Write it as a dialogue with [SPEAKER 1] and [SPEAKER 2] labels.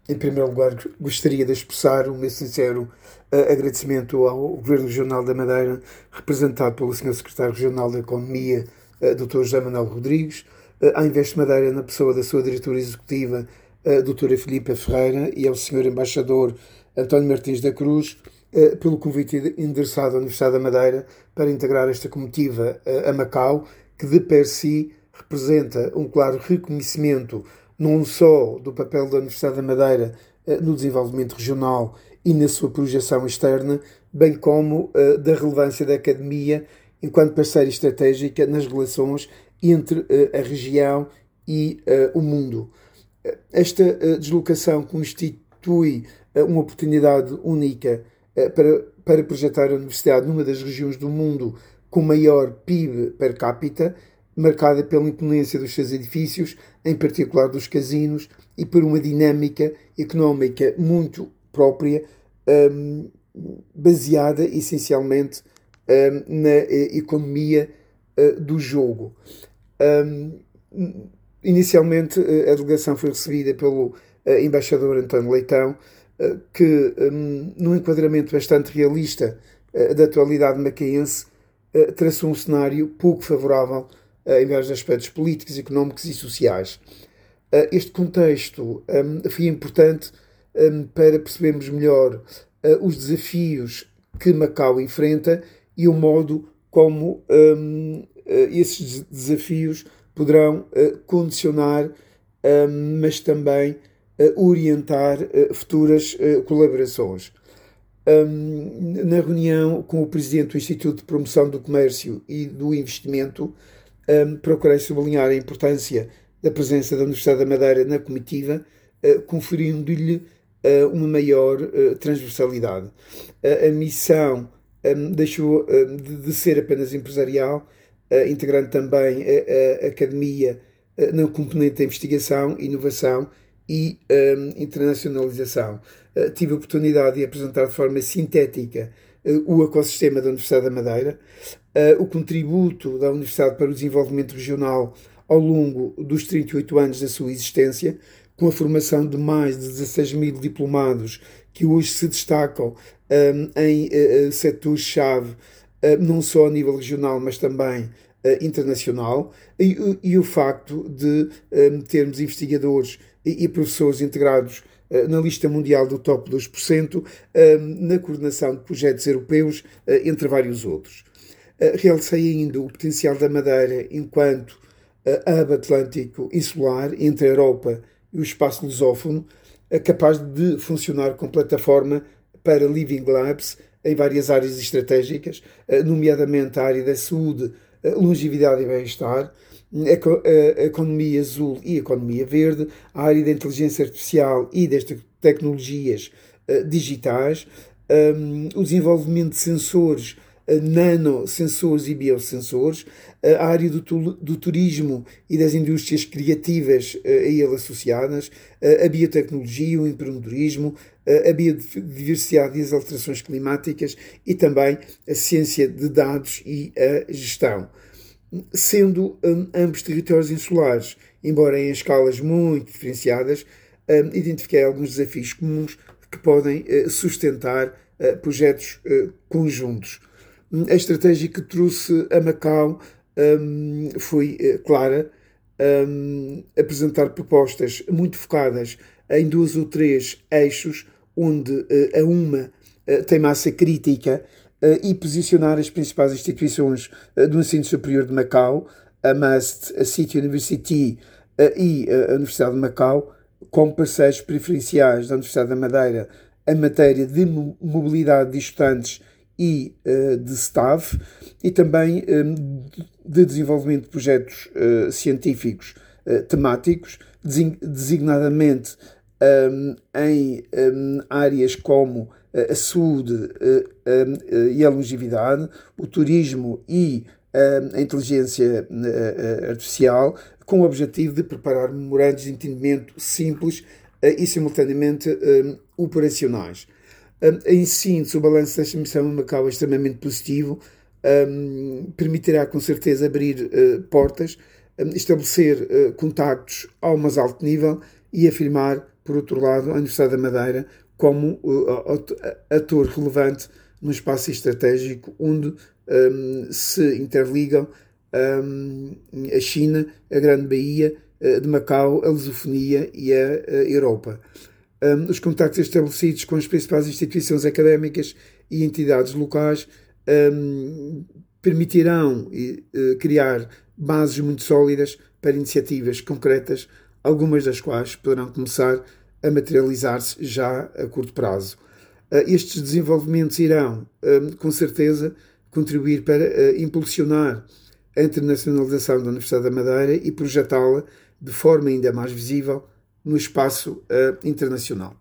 [SPEAKER 1] Em primeiro lugar, gostaria de expressar o meu sincero agradecimento ao Governo Regional da Madeira, representado pelo Sr. Secretário Regional da Economia, Dr. José Manuel Rodrigues, à Invest Madeira, na pessoa da sua diretora executiva, Dra. Filipa Ferreira, e ao Sr. Embaixador António Martins da Cruz, pelo convite endereçado à Universidade da Madeira para integrar esta comitiva a Macau, que de per si representa um claro reconhecimento não só do papel da Universidade da Madeira no desenvolvimento regional e na sua projeção externa, bem como da relevância da academia enquanto parceira estratégica nas relações entre a região e o mundo. Esta deslocação constitui uma oportunidade única para projetar a universidade numa das regiões do mundo com maior PIB per capita, marcada pela imponência dos seus edifícios, em particular dos casinos, e por uma dinâmica económica muito própria, baseada essencialmente na economia do jogo. Inicialmente, a delegação foi recebida pelo embaixador António Leitão, que, num enquadramento bastante realista da atualidade macaense, traçou um cenário pouco favorável em vários aspectos políticos, económicos e sociais. Este contexto foi importante para percebermos melhor os desafios que Macau enfrenta e o modo como esses desafios poderão condicionar, mas também orientar futuras colaborações. Na reunião com o presidente do Instituto de Promoção do Comércio e do Investimento, procurei sublinhar a importância da presença da Universidade da Madeira na comitiva, conferindo-lhe uma maior transversalidade. A missão deixou de ser apenas empresarial, integrando também a academia na componente da investigação, inovação e internacionalização. Tive a oportunidade de apresentar de forma sintética o ecossistema da Universidade da Madeira, o contributo da Universidade para o desenvolvimento regional ao longo dos 38 anos da sua existência, com a formação de mais de 16 mil diplomados que hoje se destacam em setores-chave, não só a nível regional, mas também internacional, e o facto de termos investigadores e professores integrados na lista mundial do top 2%, na coordenação de projetos europeus, entre vários outros. Realcei ainda o potencial da Madeira enquanto hub atlântico insular entre a Europa e o espaço lusófono, capaz de funcionar como plataforma para Living Labs em várias áreas estratégicas, nomeadamente a área da saúde, longevidade e bem-estar, a economia azul e a economia verde, a área da inteligência artificial e das tecnologias digitais, o desenvolvimento de sensores, nanosensores e biosensores, a área do turismo e das indústrias criativas a ele associadas, a biotecnologia, o empreendedorismo, a biodiversidade e as alterações climáticas e também a ciência de dados e a gestão. Sendo ambos territórios insulares, embora em escalas muito diferenciadas, identifiquei alguns desafios comuns que podem sustentar projetos conjuntos. A estratégia que trouxe a Macau foi clara, apresentar propostas muito focadas em 2 ou 3 eixos, onde a uma tem massa crítica, e posicionar as principais instituições do ensino superior de Macau, a MUST, a City University e a Universidade de Macau, como parceiros preferenciais da Universidade da Madeira em matéria de mobilidade de estudantes e de staff, e também de desenvolvimento de projetos científicos temáticos, designadamente em áreas como a saúde e a longevidade, o turismo e a inteligência artificial, com o objetivo de preparar memorandos de entendimento simples e simultaneamente operacionais. Em síntese, o balanço desta missão em Macau é extremamente positivo, permitirá com certeza abrir portas, estabelecer contactos ao mais alto nível e afirmar por outro lado, a Universidade da Madeira como ator relevante num espaço estratégico onde se interligam a China, a Grande Baía de Macau, a lusofonia e a Europa. Os contactos estabelecidos com as principais instituições académicas e entidades locais permitirão criar bases muito sólidas para iniciativas concretas, algumas das quais poderão começar a materializar-se já a curto prazo. Estes desenvolvimentos irão, com certeza, contribuir para impulsionar a internacionalização da Universidade da Madeira e projetá-la de forma ainda mais visível no espaço internacional.